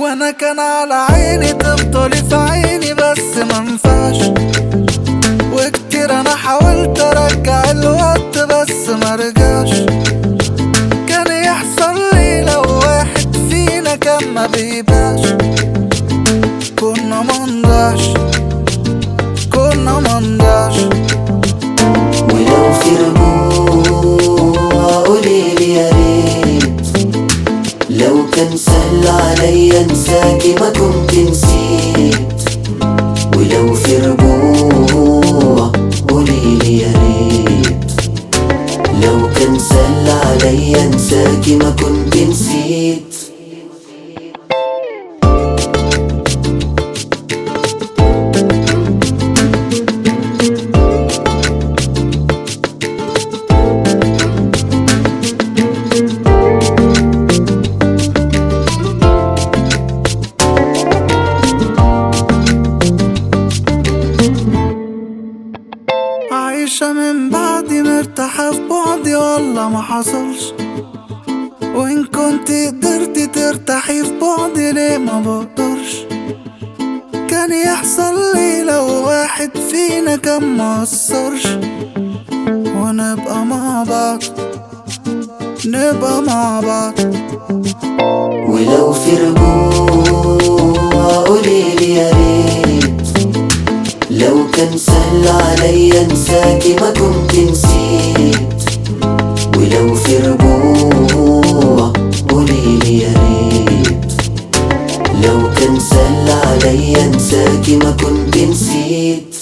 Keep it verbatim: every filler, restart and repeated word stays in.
وانا كان على عيني تفضلي في عيني بس منفعش، وكتير انا حاولت ارجع الوقت بس مرجعش. كان يحصل لي لو واحد فينا كان ما بيباش، كنا منضعش كنا منضعش. ولو في رجوع قوليلي يا ريت، لو كان سهل عليا انساكي ما كنت نسيت. ولو في رجوع قوليلي يا ريت، لو كان سهل عليا انساكي ما كنت نسيت. عايشة من بعدي مرتاحة في بعدي والله ما حصلش، وإن كنت قدرتي ترتاحي في بعدي ليه ما بقدرش. كان يحصل لي لو واحد فينا كان مقصرش، ونبقى مع بعض نبقى مع بعض. ولو في رجوع قوليلي يا ريت، لو كان سهل عليا انساكي ما كنت نسيت. ولو في رجوع قوليلي يا ريت، لو كان سهل عليا انساكي ما كنت نسيت.